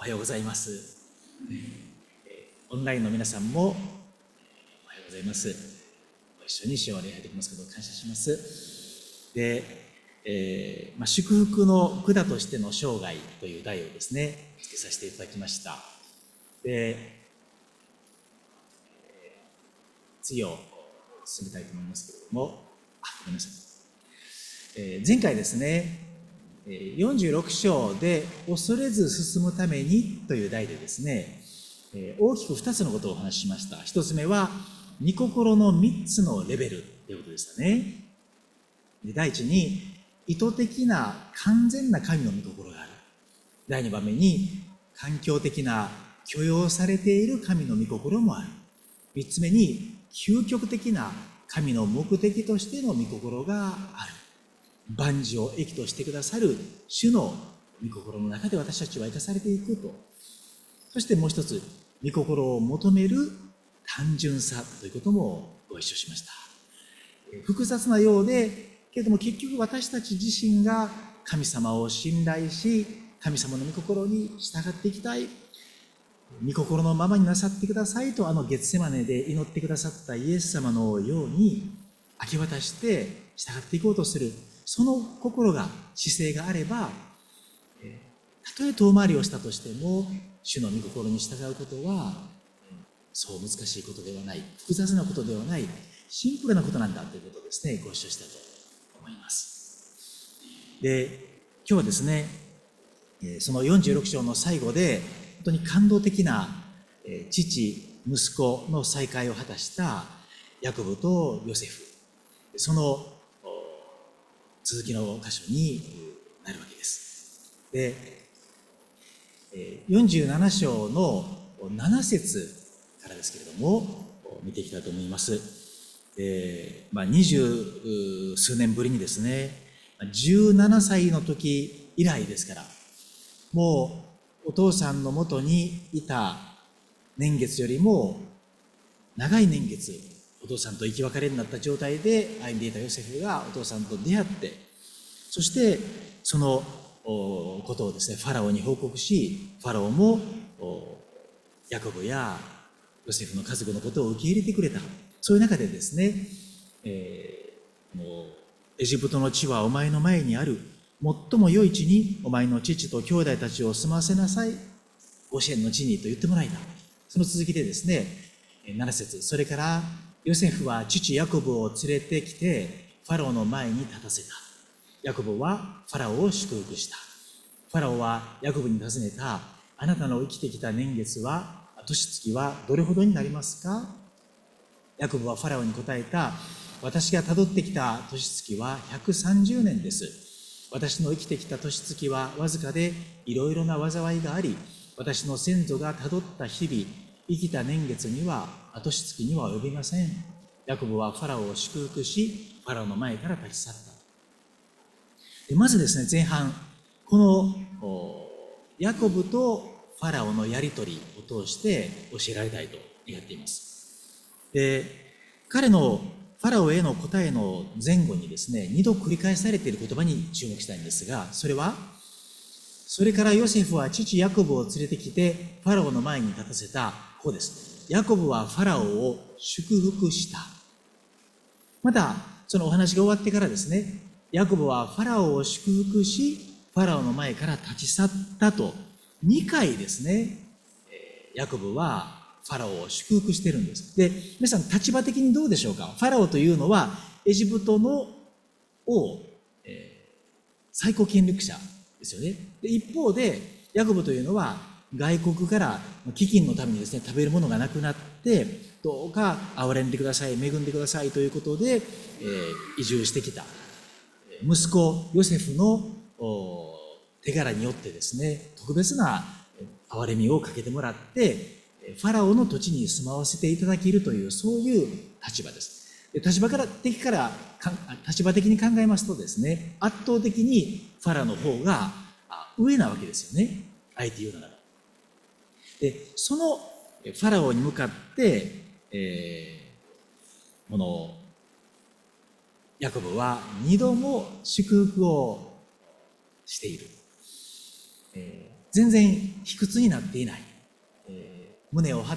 はようございます。オンラインの皆さんもおはようございます。ご一緒に主を礼拝できますことを感謝します。で、祝福の管としての生涯という題をですね、付けさせていただきました。で、次を進めたいと思いますけれども、ごめんなさい。前回ですね、46章で恐れず進むためにという題でですね、大きく2つのことをお話ししました。1つ目は、御心の3つのレベルということでしたね。で、第一に、意図的な完全な神の御心がある。第2番目に、環境的な許容されている神の御心もある。3つ目に、究極的な神の目的としての御心がある。万事を益としてくださる主の御心の中で私たちは生かされていくと。そしてもう一つ、御心を求める単純さということもご一緒しました。複雑なようで、けれども結局私たち自身が神様を信頼し、神様の御心に従っていきたい。御心のままになさってくださいと、ゲツセマネで祈ってくださったイエス様のように明け渡して従っていこうとする。その心が、姿勢があれば、たとえ遠回りをしたとしても、主の御心に従うことは、そう難しいことではない、複雑なことではない、シンプルなことなんだということをですね、ご一緒したと思います。で、今日はですね、その46章の最後で、本当に感動的な父、息子の再会を果たしたヤコブとヨセフ、その続きの箇所になるわけです。で、47章の7節からですけれども、見ていきたいと思います。20数年ぶりにですね、17歳の時以来ですから、もうお父さんのもとにいた年月よりも長い年月、お父さんと生き別れになった状態で歩んでいたヨセフがお父さんと出会って、そしてそのことをですね、ファラオに報告し、ファラオもヤコブやヨセフの家族のことを受け入れてくれた。そういう中でですね、もうエジプトの地はお前の前にある。最も良い地にお前の父と兄弟たちを住ませなさい。ゴシェンの地にと言ってもらいた。その続きでですね、7節、それからヨセフは父ヤコブを連れてきてファラオの前に立たせた。ヤコブはファラオを祝福した。ファラオはヤコブに尋ねた。あなたの生きてきた年月は、年月はどれほどになりますか？ヤコブはファラオに答えた。私がたどってきた年月は130年です。私の生きてきた年月はわずかでいろいろな災いがあり、私の先祖がたどった日々、生きた年月には、年月には及びません。ヤコブはファラオを祝福し、ファラオの前から立ち去った。でまずですね、前半、このヤコブとファラオのやりとりを通して教えられたいと願っています。で、彼のファラオへの答えの前後にですね、2度繰り返されている言葉に注目したいんですが、それは、それからヨセフは父ヤコブを連れてきてファラオの前に立たせた。こうです。ヤコブはファラオを祝福した。また、そのお話が終わってからですね、ヤコブはファラオを祝福し、ファラオの前から立ち去ったと、2回ですね、ヤコブはファラオを祝福しているんです。で、皆さん立場的にどうでしょうか？ファラオというのはエジプトの王、最高権力者ですよね。で、一方でヤコブというのは外国から飢饉のためにですね、食べるものがなくなって、どうか憐れんでください、恵んでくださいということで、移住してきた息子ヨセフの手柄によってですね、特別な憐れみをかけてもらってファラオの土地に住まわせていただけるという、そういう立場です。で、立場的に考えますとですね、圧倒的にファラオの方が上なわけですよね、あえて言うならば。で、そのファラオに向かって、このヤコブは2度も祝福をしている。 全然卑屈になっていない、胸を張って、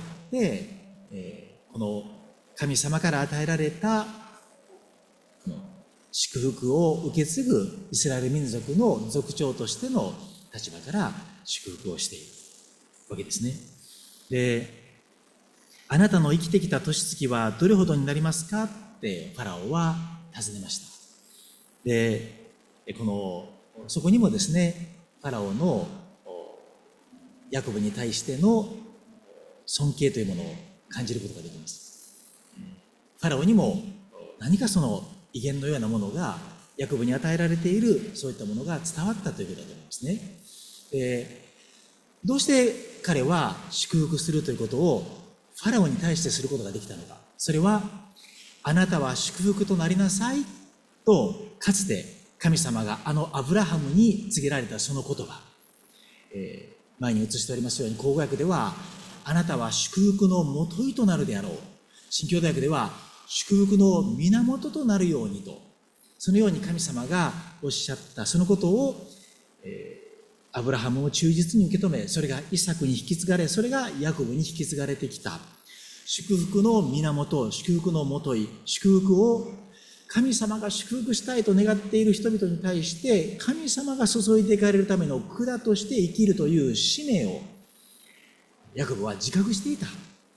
この神様から与えられたこの祝福を受け継ぐイスラエル民族の族長としての立場から祝福をしているわけですね。で、あなたの生きてきた年月はどれほどになりますかってファラオは尋ねました。で、そこにもですね、ファラオのヤコブに対しての尊敬というものを感じることができます。ファラオにも何かその威厳のようなものがヤコブに与えられている、そういったものが伝わったということだと思いますね。で、どうして彼は祝福するということをファラオに対してすることができたのか。それは、あなたは祝福となりなさいと、かつて神様がアブラハムに告げられたその言葉、前に移しておりますように、口語訳ではあなたは祝福のもといとなるであろう、新教大学では祝福の源となるようにと、そのように神様がおっしゃったそのことを、アブラハムを忠実に受け止め、それがイサクに引き継がれ、それがヤコブに引き継がれてきた祝福の源、祝福のもとい、祝福を神様が祝福したいと願っている人々に対して神様が注いでいかれるための管として生きるという使命をヤコブは自覚していた。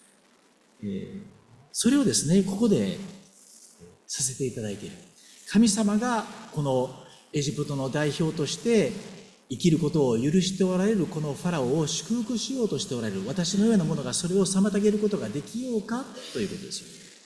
それをですね、ここでさせていただいている。神様がこのエジプトの代表として生きることを許しておられるこのファラオを祝福しようとしておられる私のようなものがそれを妨げることができようかということですよ。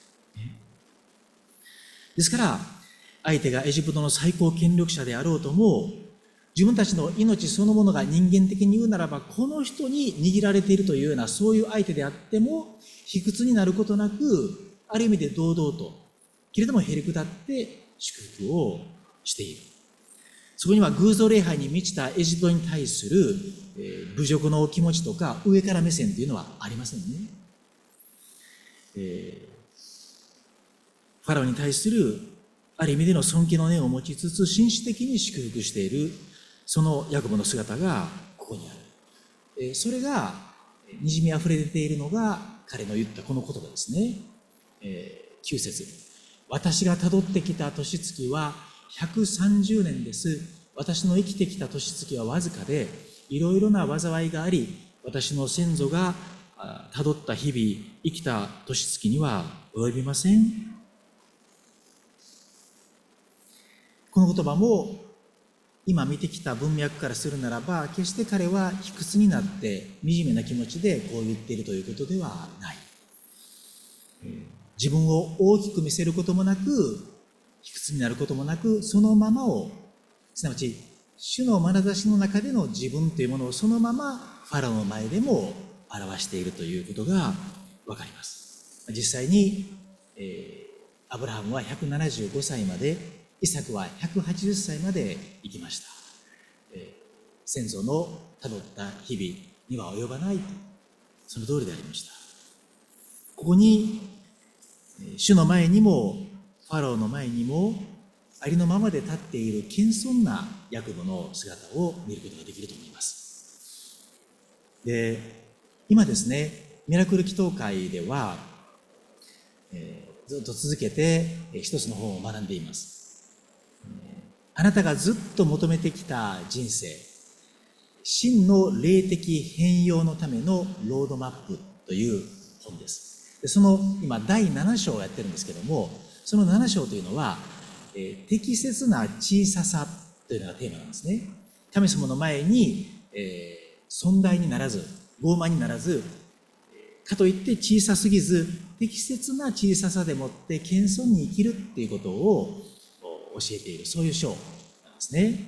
ですから相手がエジプトの最高権力者であろうとも、自分たちの命そのものが人間的に言うならばこの人に握られているというようなそういう相手であっても卑屈になることなく、ある意味で堂々とけれどもへりくだって祝福をしている。そこには偶像礼拝に満ちたエジプトに対する侮辱の気持ちとか上から目線というのはありませんね。ファラオに対するある意味での尊敬の念を持ちつつ紳士的に祝福しているそのヤコブの姿がここにある。それがにじみあふれ出ているのが彼の言ったこの言葉ですね。9節、私がたどってきた年月は130年です。私の生きてきた年月はわずかで、いろいろな災いがあり、私の先祖がたどった日々、生きた年月には及びません。この言葉も今見てきた文脈からするならば、決して彼は卑屈になって惨めな気持ちでこう言っているということではない。自分を大きく見せることもなく、卑屈になることもなく、そのままを、すなわち主の眼差しの中での自分というものをそのままファラオの前でも表しているということがわかります。実際に、アブラハムは175歳まで、イサクは180歳まで生きました。先祖のたどった日々には及ばないと、その通りでありました。ここに主の前にもファラオの前にもありのままで立っている謙遜なヤコブの姿を見ることができると思います。で、今ですね、ミラクル祈祷会では、ずっと続けて一つの本を学んでいます。あなたがずっと求めてきた人生、真の霊的変容のためのロードマップという本です。でその今第7章をやってるんですけども、その7章というのは、適切な小ささというのがテーマなんですね。神様の前に、尊大にならず傲慢にならず、かといって小さすぎず適切な小ささでもって謙遜に生きるっていうことを教えている、そういう章なんですね。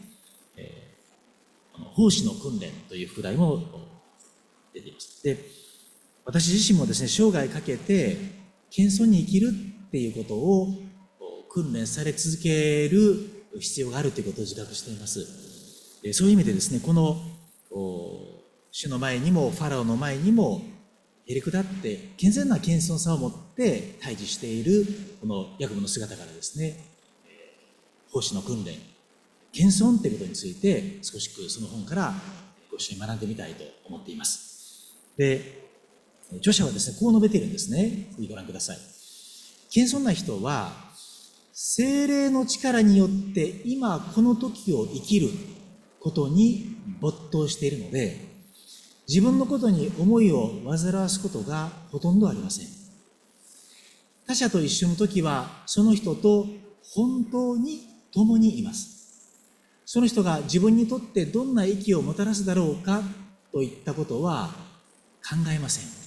奉仕の訓練という副題も出ています。で、私自身もですね、生涯かけて謙遜に生きるっていうことを訓練され続ける必要があるということを自覚しています。そういう意味でですね、この主の前にもファラオの前にもへりくだって健全な謙遜さを持って対峙しているこのヤコブの姿からですね、奉仕の訓練、謙遜ということについて少しその本からごご一緒に学んでみたいと思っています。で、著者はですね、こう述べているんですね。次ご覧ください。謙遜な人は、聖霊の力によって今この時を生きることに没頭しているので、自分のことに思いを煩わすことがほとんどありません。他者と一緒の時は、その人と本当に共にいます。その人が自分にとってどんな益をもたらすだろうかといったことは考えません。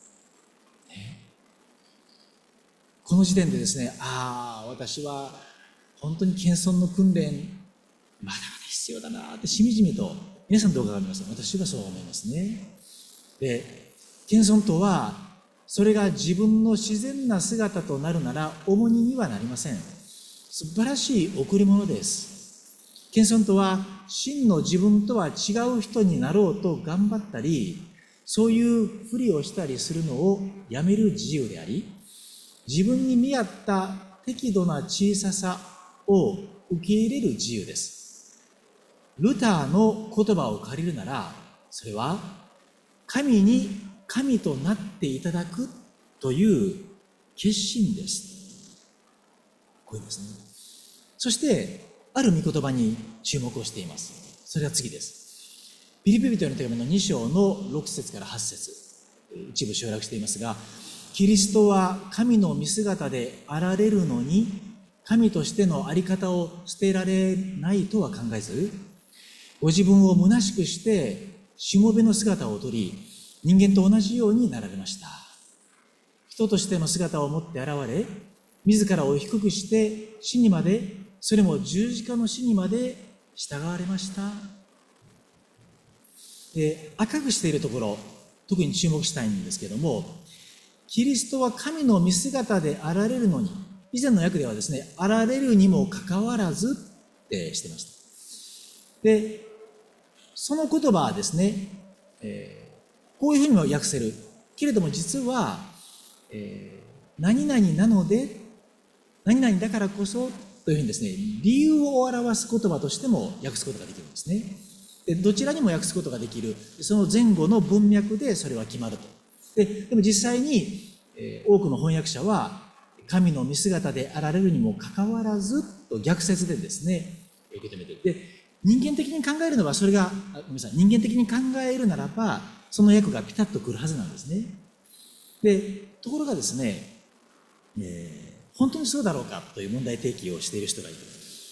この時点でですね、私は本当に謙遜の訓練、まだまだ必要だなってしみじみと、皆さんどうかわかりますか？私はそう思いますね。で、謙遜とは、それが自分の自然な姿となるなら重荷にはなりません。素晴らしい贈り物です。謙遜とは、真の自分とは違う人になろうと頑張ったり、そういうふりをしたりするのをやめる自由であり、自分に見合った適度な小ささを受け入れる自由です。ルターの言葉を借りるなら、それは神に神となっていただくという決心です。こういうですね。そしてある御言葉に注目をしています。それは次です。ピリピ人への手紙の2章の6節から8節、一部省略していますが、キリストは神の見姿であられるのに、神としてのあり方を捨てられないとは考えず、ご自分を虚しくしてしもべの姿をとり、人間と同じようになられました。人としての姿を持って現れ、自らを低くして死にまで、それも十字架の死にまで従われました。赤くしているところ、特に注目したいんですけども、キリストは神の見姿であられるのに、以前の訳ではですね、あられるにもかかわらずってしてました。で、その言葉はですね、こういうふうにも訳せる。けれども実は、何々なので、何々だからこそというふうにですね、理由を表す言葉としても訳すことができるんですね。で、どちらにも訳すことができる、その前後の文脈でそれは決まると。でも実際に、多くの翻訳者は神の見姿であられるにもかかわらずと逆説でですね受け止めている。で、人間的に考えるのはそれがごめんなさい、人間的に考えるならばその訳がピタッとくるはずなんですね。で、ところがですね、本当にそうだろうかという問題提起をしている人がいる。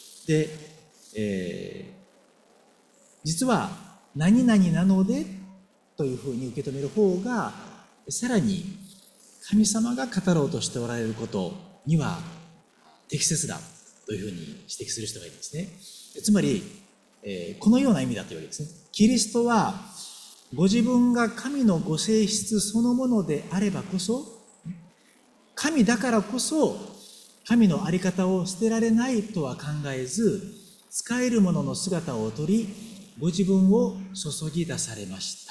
で、実は何々なのでというふうに受け止める方がさらに神様が語ろうとしておられることには適切だというふうに指摘する人がいるんですね。つまり、このような意味だというわけですね。キリストはご自分が神のご性質そのものであればこそ、神だからこそ神の在り方を捨てられないとは考えず、使えるものの姿をとり、ご自分を注ぎ出されました。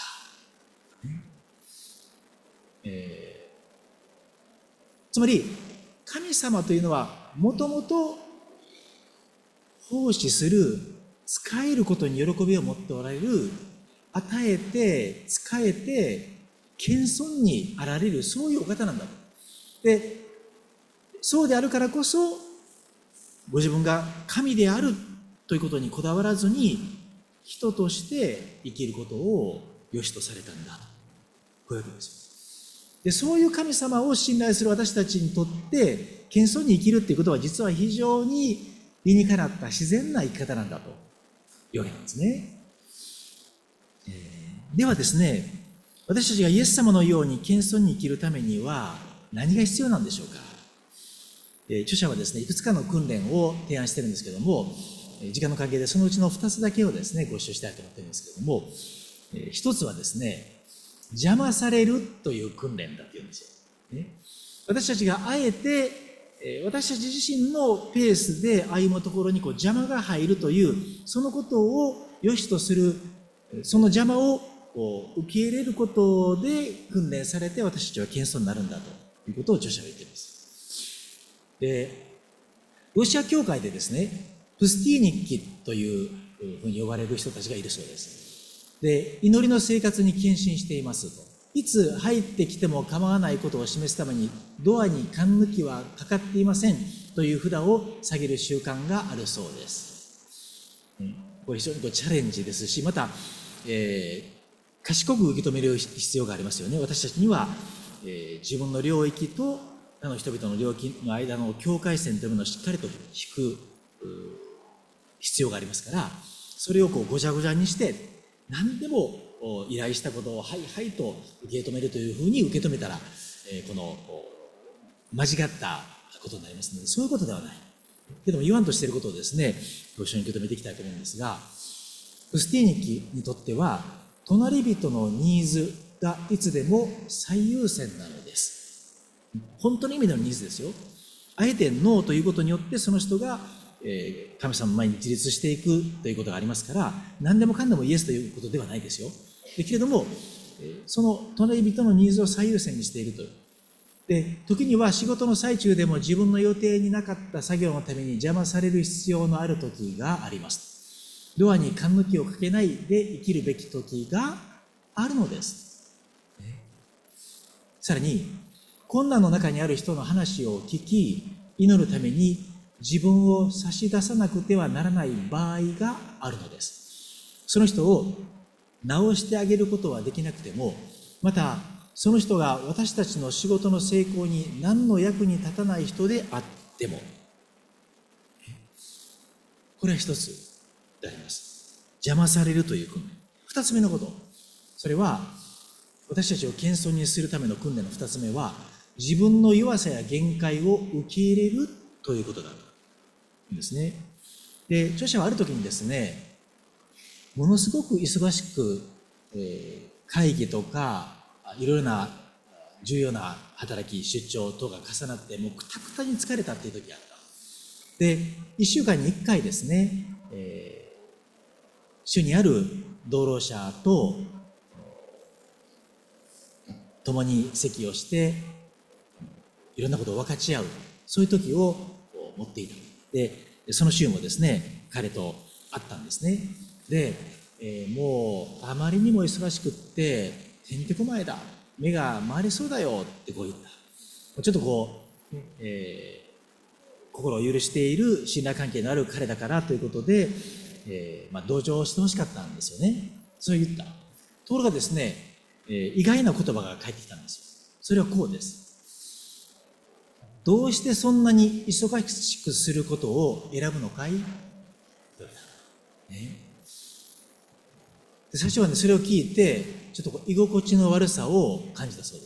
つまり神様というのはもともと奉仕する、使えることに喜びを持っておられる、与えて使えて謙遜にあられる、そういうお方なんだと。で、そうであるからこそご自分が神であるということにこだわらずに人として生きることを良しとされたんだと、こういうわけですよ。で、そういう神様を信頼する私たちにとって謙遜に生きるっていうことは実は非常に理にかなった自然な生き方なんだというわけなんですね。ではですね、私たちがイエス様のように謙遜に生きるためには何が必要なんでしょうか。著者はですね、いくつかの訓練を提案してるんですけども、時間の関係でそのうちの2つだけをですねご一緒したいと思ってるんですけども、一つはですね、邪魔されるという訓練だっていうんですよ、ね。私たちがあえて私たち自身のペースで歩むところに邪魔が入るという、そのことを良しとする、その邪魔を受け入れることで訓練されて私たちは謙遜になるんだということを著者は言っています。で、ロシア教会でですね、プスティーニッキというふうに呼ばれる人たちがいるそうです。 で、祈りの生活に献身していますと。いつ入ってきても構わないことを示すために、ドアに缶抜きはかかっていませんという札を下げる習慣があるそうです。これ非常にチャレンジですし、また、賢く受け止める必要がありますよね。私たちには、自分の領域と他の人々の領域の間の境界線というものをしっかりと引く必要がありますから、それをごちゃごちゃにして何でも依頼したことをはいはいと受け止めるというふうに受け止めたら、この間違ったことになりますので、そういうことではないけども、言わんとしていることをですね、ご一緒に受け止めていきたいと思うんですが、クスティーニキにとっては隣人のニーズがいつでも最優先なのです。本当の意味でのニーズですよ。あえてノーということによってその人が神様の前に自立していくということがありますから、何でもかんでもイエスということではないですよ。けれども、その隣人のニーズを最優先にしていると。で、時には仕事の最中でも自分の予定になかった作業のために邪魔される必要のある時があります。ドアに缶抜きをかけないで生きるべき時があるのです。さらに、困難の中にある人の話を聞き、祈るために自分を差し出さなくてはならない場合があるのです。その人を直してあげることはできなくても、またその人が私たちの仕事の成功に何の役に立たない人であっても、これは一つであります。邪魔されるという訓練。二つ目のこと、それは私たちを謙遜にするための訓練の二つ目は、自分の弱さや限界を受け入れるということだとですね。で、著者はある時にですね、ものすごく忙しく、会議とかいろいろな重要な働き、出張等が重なってもうくたくたに疲れたっていう時があった。で、1週間に1回ですね、主にある同労者と共に席をしていろんなことを分かち合う、そういう時を持っていた。で、その週もですね、彼と会ったんですね。で、もうあまりにも忙しくっててんてこまいだ、目が回りそうだよってこう言った。ちょっと心を許している信頼関係のある彼だからということで、同情してほしかったんですよね。そう言った。ところがですね、意外な言葉が返ってきたんですよ。それはこうです。どうしてそんなに忙しくすることを選ぶのかい？で、最初はね、それを聞いてちょっと居心地の悪さを感じたそうです。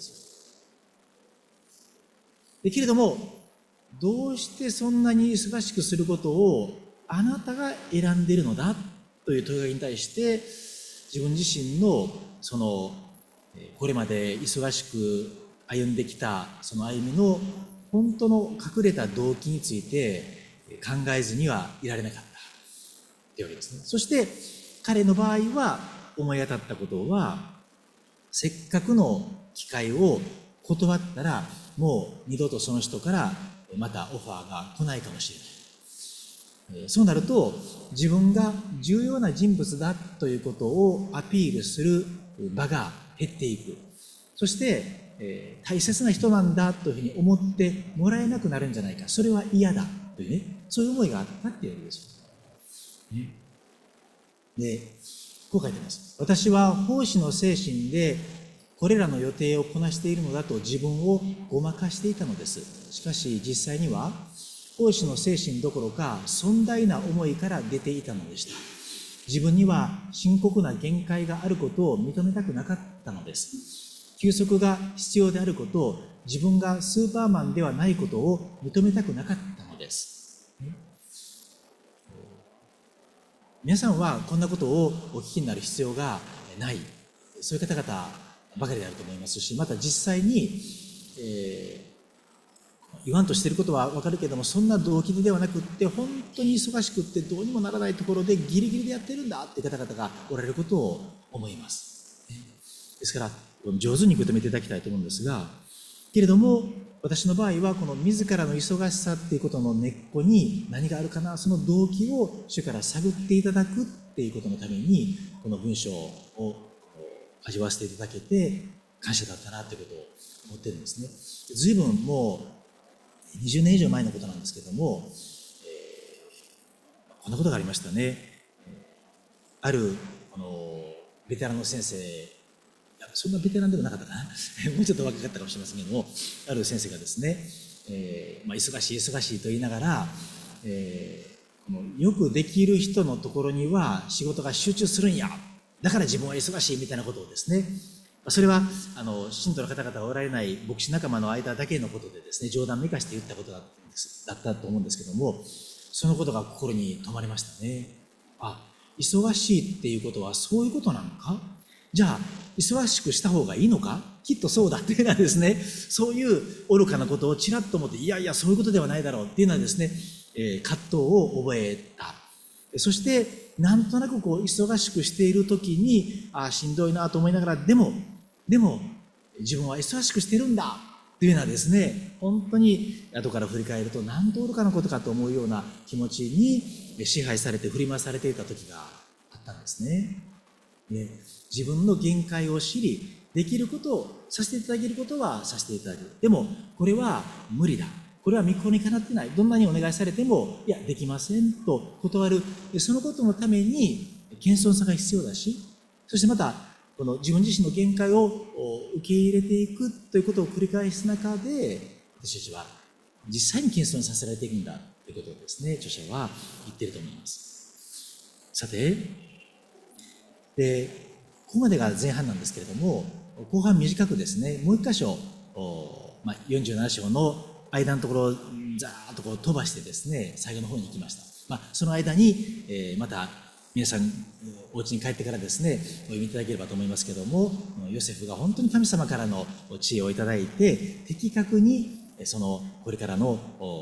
けれども、どうしてそんなに忙しくすることをあなたが選んでいるのだという問いに対して、自分自身のそのこれまで忙しく歩んできたその歩みの本当の隠れた動機について考えずにはいられなかったというわけですね。そして彼の場合は思い当たったことは、せっかくの機会を断ったらもう二度とその人からまたオファーが来ないかもしれない。そうなると自分が重要な人物だということをアピールする場が減っていく。そして大切な人なんだというふうに思ってもらえなくなるんじゃないか、それは嫌だというね、そういう思いがあったっていうわけですよ。で、こう書いてます。私は奉仕の精神でこれらの予定をこなしているのだと自分をごまかしていたのです。しかし実際には奉仕の精神どころか尊大な思いから出ていたのでした。自分には深刻な限界があることを認めたくなかったのです。休息が必要であることを、自分がスーパーマンではないことを認めたくなかったのです。皆さんはこんなことをお聞きになる必要がない、そういう方々ばかりであると思いますし、また実際に、言わんとしていることは分かるけれども、そんな動機ではなくって、本当に忙しくってどうにもならないところでギリギリでやってるんだっていう方々がおられることを思います。ですから上手に受け止めていただきたいと思うんですが、 けれども、私の場合はこの自らの忙しさっていうことの根っこに何があるかな、その動機を主から探っていただくっていうことのために、この文章を味わわせていただけて感謝だったなということを思ってるんですね。随分もう20年以上前のことなんですけども、こんなことがありましたね。あるベテランの先生、そんなベテランでもなかったかなもうちょっと若かったかもしれませんけども、ある先生がですね、忙しい忙しいと言いながら、よくできる人のところには仕事が集中するんや、だから自分は忙しいみたいなことをですね、それは信徒の方々がおられない牧師仲間の間だけのことでですね、冗談めかして言ったことだったと思うんですけども、そのことが心に留まりましたね。忙しいっていうことはそういうことなのか、じゃあ忙しくした方がいいのか、きっとそうだっていうのはですね、そういう愚かなことをちらっと思って、いやいやそういうことではないだろうっていうのはですね、葛藤を覚えた。そしてなんとなく忙しくしている時にしんどいなと思いながら、でも自分は忙しくしてるんだというようなですね、本当に後から振り返ると何と愚かなことかと思うような気持ちに支配されて振り回されていた時があったんですね。自分の限界を知り、できることをさせていただけることはさせていただく。でもこれは無理だ、これは御心にかなってない、どんなにお願いされてもいやできませんと断る。そのことのために謙遜さが必要だし、そしてまたこの自分自身の限界を受け入れていくということを繰り返す中で、私たちは実際に謙遜させられていくんだということをですね、著者は言っていると思います。さて、ここまでが前半なんですけれども、後半短くですね、もう一箇所47章の間のところをざーっと飛ばしてですね、最後の方に行きました。その間に、また皆さんお家に帰ってからですね、お読みいただければと思いますけれども、ヨセフが本当に神様からの知恵をいただいて、的確にこれからの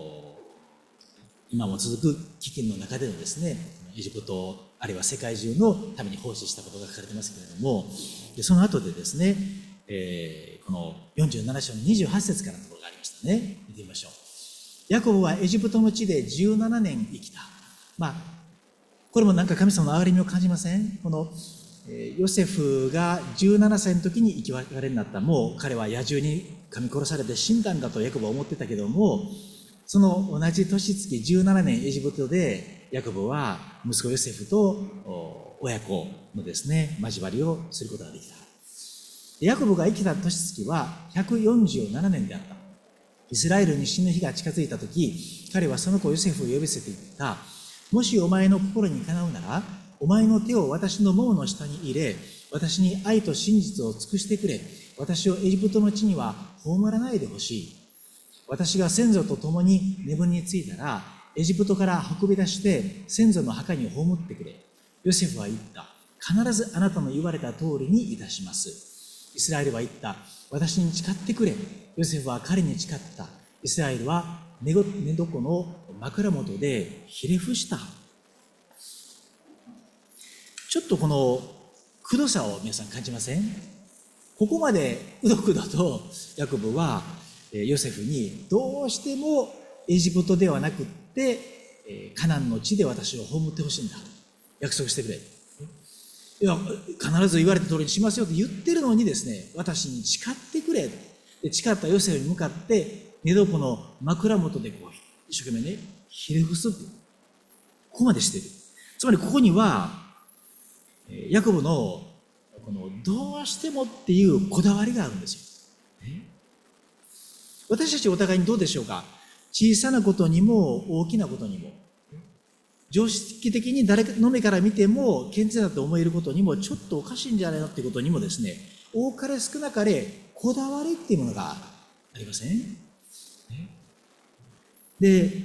今も続く飢饉の中でのですね、エジプトあるいは世界中のために奉仕したことが書かれてますけれども、その後でですね、この47章の28節からのところがありましたね。見てみましょう。ヤコブはエジプトの地で17年生きた。これもなんか神様の憐れみを感じません？このヨセフが17歳の時に生き別れになった。もう彼は野獣に噛み殺されて死んだんだとヤコブは思ってたけども、その同じ年月17年エジプトでヤコブは息子ヨセフと親子のですね交わりをすることができた。ヤコブが生きた年月は147年であった。イスラエルに死ぬ日が近づいた時、彼はその子ヨセフを呼び捨てて言った。もしお前の心にかなうなら、お前の手を私のももの下に入れ、私に愛と真実を尽くしてくれ。私をエジプトの地には葬らないでほしい。私が先祖と共に眠りについたら、エジプトから運び出して先祖の墓に葬ってくれ。ヨセフは言った。必ずあなたの言われた通りにいたします。イスラエルは言った。私に誓ってくれ。ヨセフは彼に誓った。イスラエルは寝床の枕元でひれ伏した。ちょっとこのくどさを皆さん感じません？ここまでうどくどとヤコブはヨセフにどうしてもエジプトではなくってカナンの地で私を葬ってほしいんだ、約束してくれ。いや必ず言われた通りにしますよって言ってるのにですね、私に誓ってくれ。で誓ったヨセフに向かって寝床の枕元で一生懸命ねひれ伏す。ここまでしている。つまりここにはヤコブのこのどうしてもっていうこだわりがあるんですよ。私たちお互いにどうでしょうか。小さなことにも大きなことにも、常識的に誰の目から見ても健全だと思えることにも、ちょっとおかしいんじゃないのっていうことにもですね、多かれ少なかれこだわりっていうものがありません？で、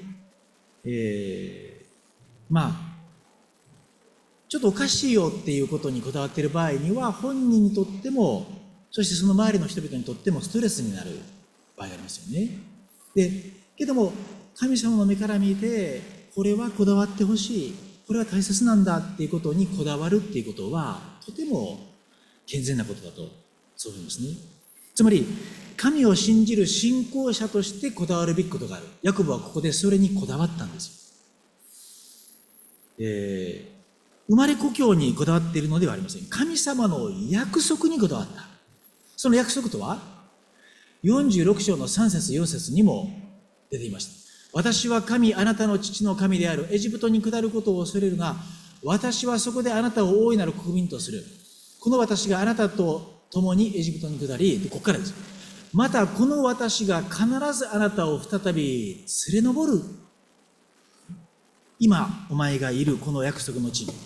ちょっとおかしいよっていうことにこだわっている場合には、本人にとっても、そしてその周りの人々にとってもストレスになる場合がありますよね。けども神様の目から見て、これはこだわってほしい、これは大切なんだっていうことにこだわるっていうことは、とても健全なことだとそう思いますね。つまり神を信じる信仰者としてこだわるべきことがある。ヤコブはここでそれにこだわったんですよ。生まれ故郷にこだわっているのではありません。神様の約束にこだわった。その約束とは46章の3節4節にも出ていました。私は神、あなたの父の神であるエジプトに下ることを恐れるが、私はそこであなたを大いなる国民とする。この私があなたと共にエジプトに下り、ここからです。またこの私が必ずあなたを再び連れ上る。今お前がいるこの約束の地に。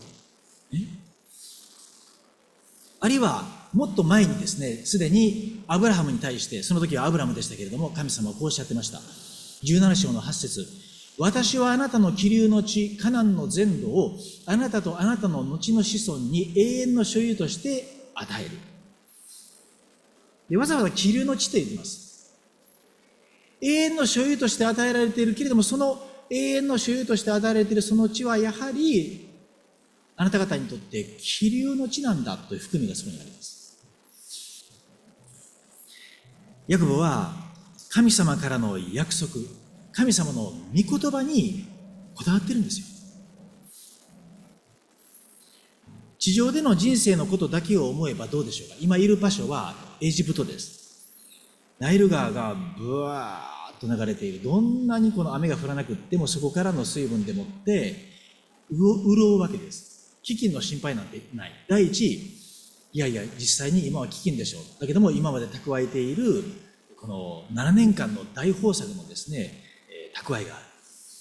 あるいはもっと前にですね、すでにアブラハムに対して、その時はアブラムでしたけれども、神様はこうおっしゃってました。17章の8節、私はあなたの気流の地、カナンの全土をあなたとあなたの後の子孫に永遠の所有として与える。で、わざわざ気流の地と言っています。永遠の所有として与えられているけれども、その永遠の所有として与えられているその地はやはりあなた方にとって気流の地なんだという含みがそこにあります。ヤコブは神様からの約束、神様の御言葉にこだわってるんですよ。地上での人生のことだけを思えばどうでしょうか。今いる場所はエジプトです。ナイル川がブワーッと流れている。どんなにこの雨が降らなくってもそこからの水分でもって潤うわけです。飢饉の心配なんてない。第一、いやいや実際に今は飢饉でしょう。だけども今まで蓄えているこの7年間の大豊作のですね、蓄えがある。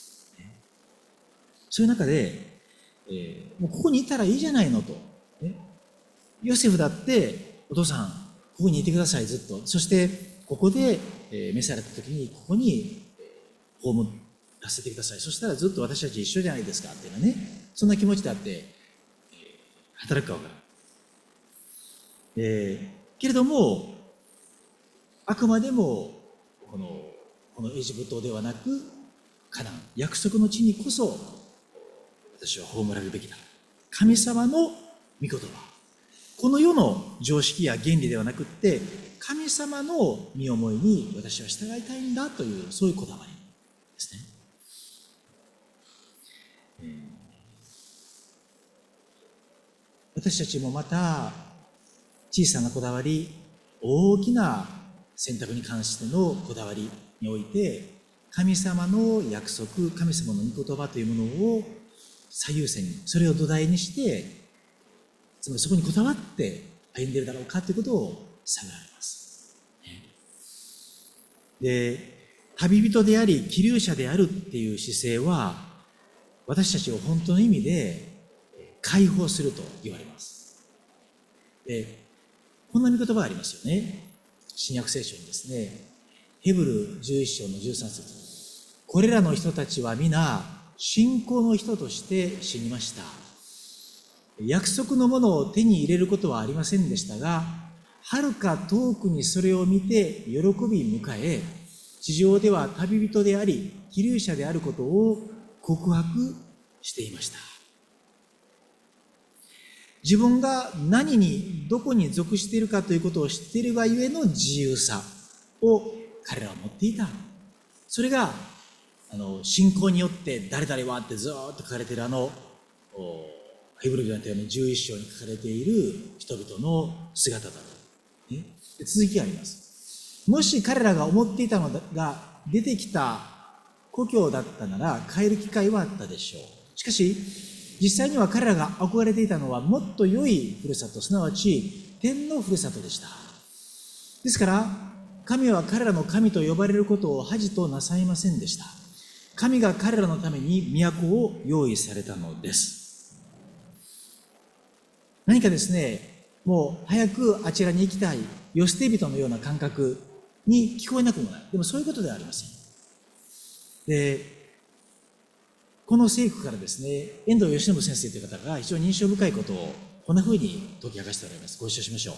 そういう中で、もうここにいたらいいじゃないのと。ヨセフだって、お父さん、ここにいてください、ずっと。そして、ここで、召された時に、ここに葬らせてください。そしたらずっと私たち一緒じゃないですか、っていうのはね。そんな気持ちであって、働くかわからん。けれども、あくまでも、このエジプトではなく、カナン、約束の地にこそ、私は葬られるべきだ。神様の御言葉。この世の常識や原理ではなくって、神様の身思いに私は従いたいんだという、そういうこだわりですね。私たちもまた、小さなこだわり、大きな選択に関してのこだわりにおいて、神様の約束、神様の御言葉というものを最優先に、それを土台にして、つまりそこにこだわって歩んでいるだろうかということを探られます。で、旅人であり、気流者であるっていう姿勢は、私たちを本当の意味で解放すると言われます。で、こんな御言葉がありますよね。新約聖書にですね、ヘブル11章の13節、これらの人たちは皆信仰の人として死にました。約束のものを手に入れることはありませんでしたが、はるか遠くにそれを見て喜び迎え、地上では旅人であり、気流者であることを告白していました。自分が何に、どこに属しているかということを知っているがゆえの自由さを彼らは持っていた。それが、信仰によって誰々はってずっと書かれているヘブル人の手紙11章に書かれている人々の姿だと。続きがあります。もし彼らが思っていたのが出てきた故郷だったなら帰る機会はあったでしょう。しかし、実際には彼らが憧れていたのはもっと良いふるさと、すなわち天のふるさとでした。ですから、神は彼らの神と呼ばれることを恥となさいませんでした。神が彼らのために都を用意されたのです。何かですね、もう早くあちらに行きたい、世捨て人のような感覚に聞こえなくもない。でもそういうことではありません。で、この聖句からですね、遠藤義信先生という方が非常に印象深いことをこんな風に解き明かしておられます。ご一緒しましょう。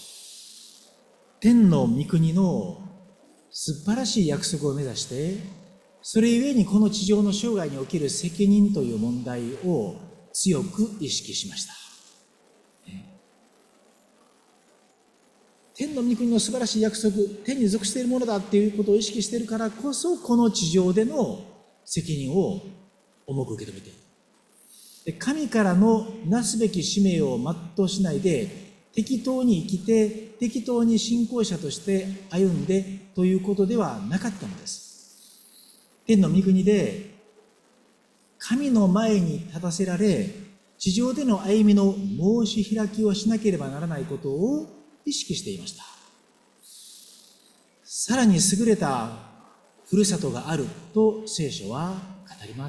天の御国の素晴らしい約束を目指して、それゆえにこの地上の生涯における責任という問題を強く意識しました。 天の御国の素晴らしい約束、天に属しているものだっていうことを意識しているからこそ、この地上での責任を重く受け止めている。で、神からのなすべき使命を全うしないで、適当に生きて、適当に信仰者として歩んでということではなかったのです。天の御国で、神の前に立たせられ、地上での歩みの申し開きをしなければならないことを意識していました。さらに優れたふるさとがあると聖書は語ります。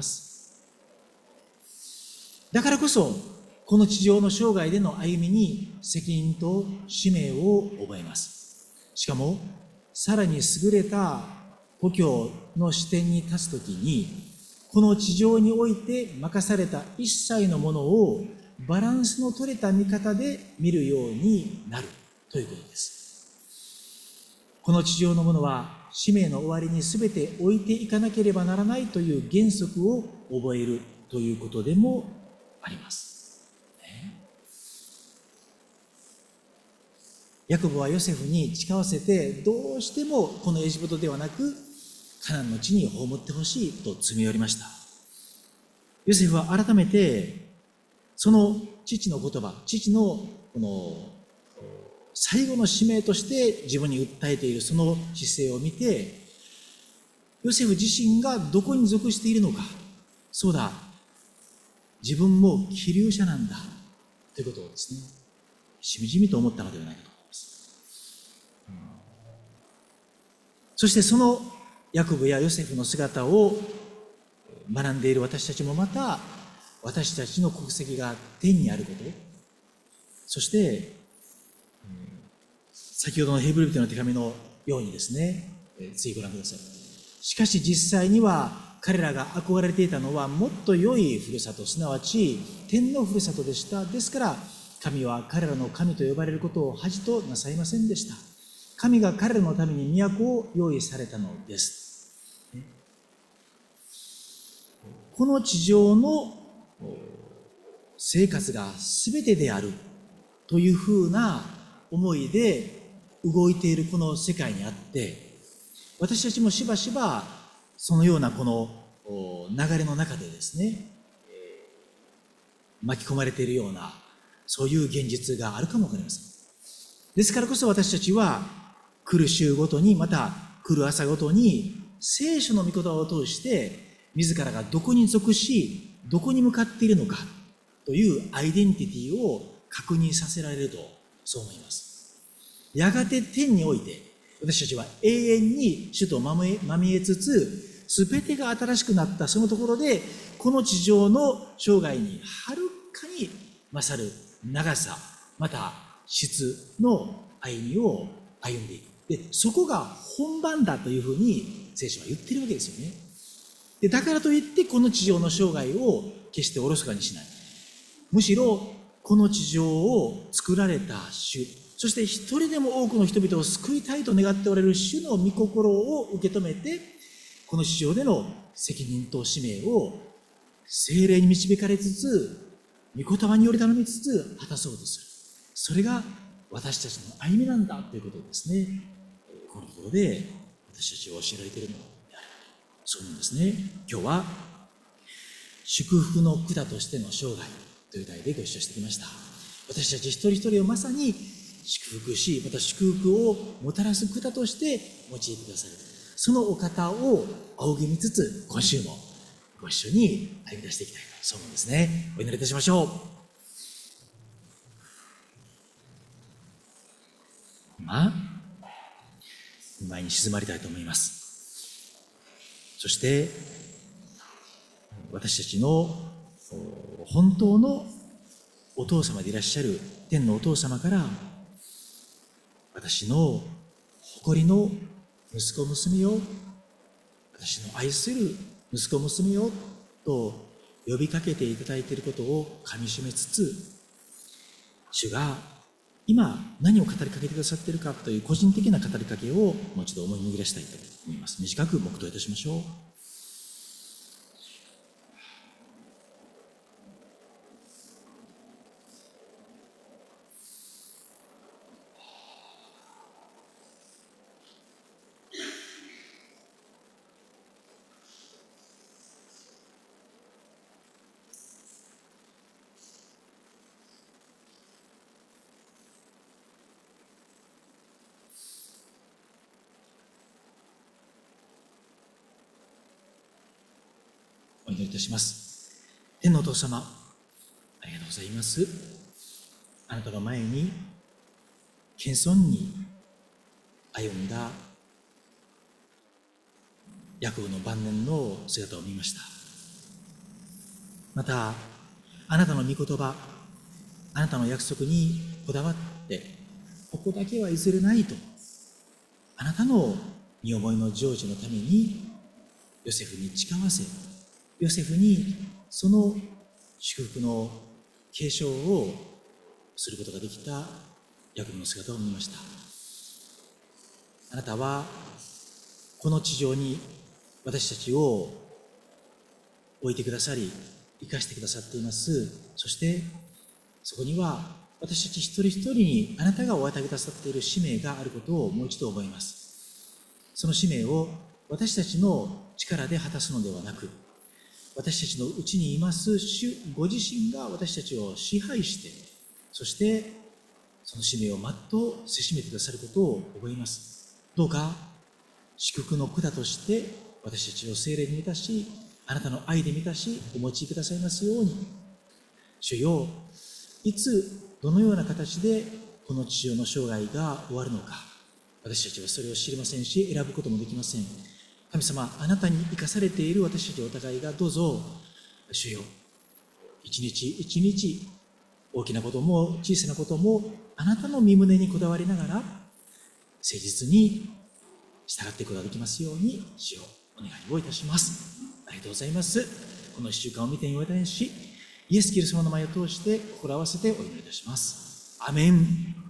だからこそ、この地上の生涯での歩みに責任と使命を覚えます。しかも、さらに優れた故郷の視点に立つときに、この地上において任された一切のものをバランスの取れた見方で見るようになるということです。この地上のものは使命の終わりに全て置いていかなければならないという原則を覚えるということでもあります。ヤコブはヨセフに誓わせて、どうしてもこのエジプトではなくカナンの地に葬ってほしいと詰め寄りました。ヨセフは改めてその父の言葉、父のこの最後の使命として自分に訴えているその姿勢を見て、ヨセフ自身がどこに属しているのか、そうだ、自分も希留者なんだということをですね、しみじみと思ったのではないかと思います。そしてそのヤコブやヨセフの姿を学んでいる私たちもまた、私たちの国籍が天にあること、そして先ほどのヘブル人の手紙のようにですね、次ご覧ください。しかし実際には彼らが憧れていたのはもっと良いふるさと、すなわち天のふるさとでした。ですから神は彼らの神と呼ばれることを恥となさいませんでした。神が彼らのために都を用意されたのです。この地上の生活が全てであるというふうな思いで動いているこの世界にあって、私たちもしばしばそのようなこの流れの中でですね、巻き込まれているような、そういう現実があるかもわかりません。ですからこそ私たちは来る週ごとに、また来る朝ごとに聖書の御言葉を通して自らがどこに属し、どこに向かっているのかというアイデンティティを確認させられると、そう思います。やがて天において私たちは永遠に主とまみえつつ、すべてが新しくなったそのところで、この地上の生涯にはるかに勝る長さ、また質の歩みを歩んでいく。で、そこが本番だというふうに聖書は言ってるわけですよね。で、だからといってこの地上の生涯を決しておろそかにしない。むしろこの地上を作られた主、そして一人でも多くの人々を救いたいと願っておられる主の御心を受け止めて、この地上での責任と使命を聖霊に導かれつつ、御言葉により頼みつつ果たそうとする。それが私たちの歩みなんだということをですね、このところで私たちは教えられているのである。そうなんですね。今日は祝福の管としての生涯という題でご一緒してきました。私たち一人一人をまさに祝福し、また祝福をもたらす管として用いてくださる、そのお方を仰ぎ見つつ、今週もご一緒に歩み出していきたいと、そう思うんですね。お祈りいたしましょう。前に静まりたいと思います。そして私たちの本当のお父様でいらっしゃる天のお父様から、私の誇りの息子娘よ、私の愛する息子娘よと呼びかけていただいていることをかみしめつつ、主が今何を語りかけてくださっているかという個人的な語りかけをもう一度思い巡らしたいと思います。短く黙祷いたしましょう。 祈りいたします。天のお父様、ありがとうございます。あなたの前に謙遜に歩んだヤコブの晩年の姿を見ました。また、あなたの御言葉、あなたの約束にこだわって、ここだけは譲れないと、あなたの身思いの成就のためにヨセフに誓わせ、ヨセフにその祝福の継承をすることができたヤコブの姿を見ました。あなたはこの地上に私たちを置いてくださり、生かしてくださっています。そしてそこには私たち一人一人にあなたがお与えくださっている使命があることをもう一度覚えます。その使命を私たちの力で果たすのではなく、私たちのうちにいます主ご自身が私たちを支配して、そしてその使命を全うせしめてくださることを覚えます。どうか祝福の管として私たちを聖霊に満たし、あなたの愛で満たしお持ちくださいますように。主よ、いつどのような形でこの地上の生涯が終わるのか、私たちはそれを知りませんし、選ぶこともできません。神様、あなたに生かされている私たちお互いがどうぞ、主よ、一日一日大きなことも小さなこともあなたの御胸にこだわりながら誠実に従っていくことができますように、主をお願いをいたします。ありがとうございます。この1週間を見ていただきし、イエス・キリストの名前を通して心合わせてお祈りいたします。アメン。